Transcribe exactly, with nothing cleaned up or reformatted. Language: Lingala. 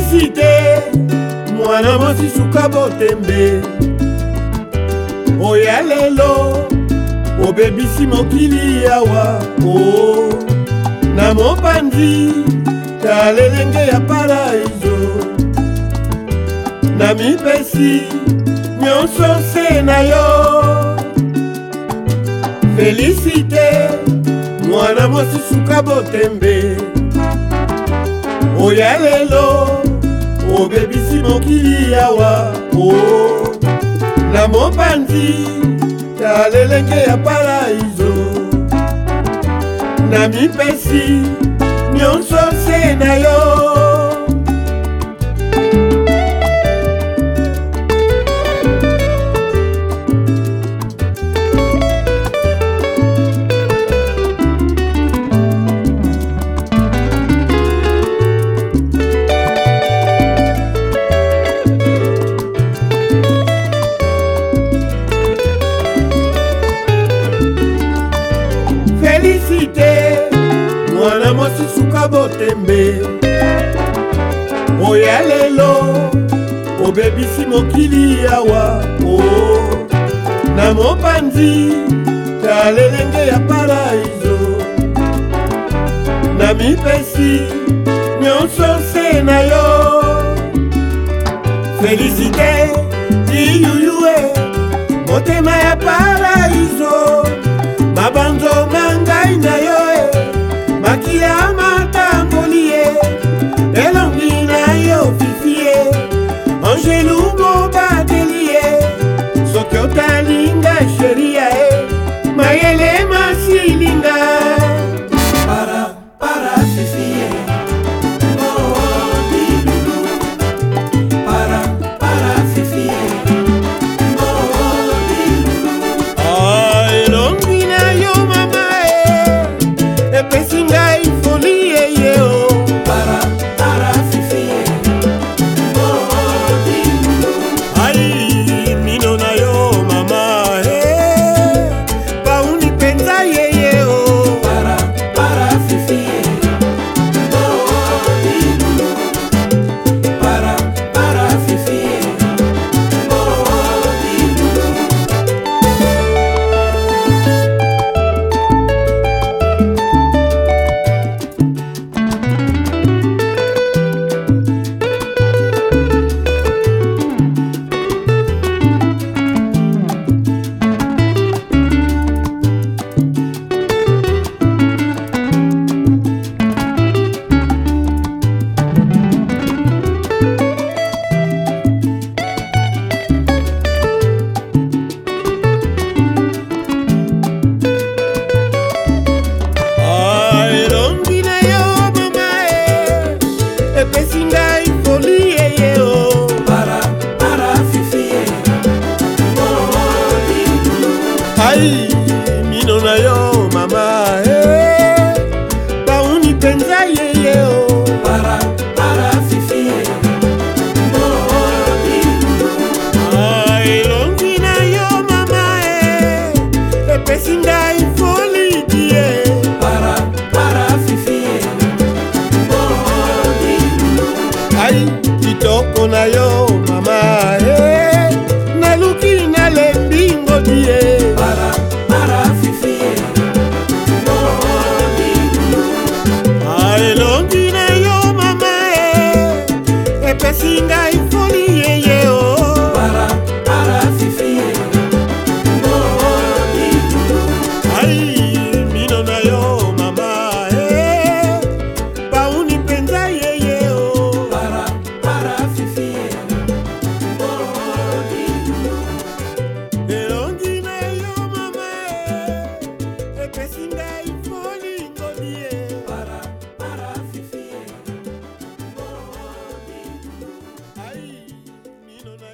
Félicité mwana mwasi suka botembe oya lelo obebisi mokili awa o na mopanzi ta lelenge ya paraiso na mipesi nyonso se na yo. Félicité mwana mwasi suka botembe oya lelo obebisi mokili awa o na mopanzi ta lelenge ya paraiso na mipesi nyonso se na yo. Félicité mwana mwasi suka botembe oya lelo obebisi mokili awa o na mopanzi ta lelenge ya paraiso na mipesi nyonso se na yo. Félicité iyuyue motema ya paraiso mabanzo mangai na yo makia matamboli ye elongi na yo fifie angelu mobadeli ye soki otalinga sheria e mayele masilinga para para fifie oh dilulu para para fifie oh dilulu ah elongi na yo mama e epesi ngai foli ye o para para fifie oh dilulu ai mino na yo mama e bauni penza ye o para para fifie oh dilulu para para fifie oh dilulu. Ai mino na yo mama eh bauni penza ye o para para fifie oh dilulu ai longi na yo mama eh epesi ngai foli die para para fifie oh dilulu ai kitoko na yo mama eh naluki na lembingo die para para fifie oh dilulu ai longi na yo mama e epesi ngai foli ye o para para fifie oh dilulu ai mino na yo mama e bauni penza ye o para para fifie oh dilulu elongi na yo mama e epesi ngai foli ngodie para para fifie oh dilulu ai mino na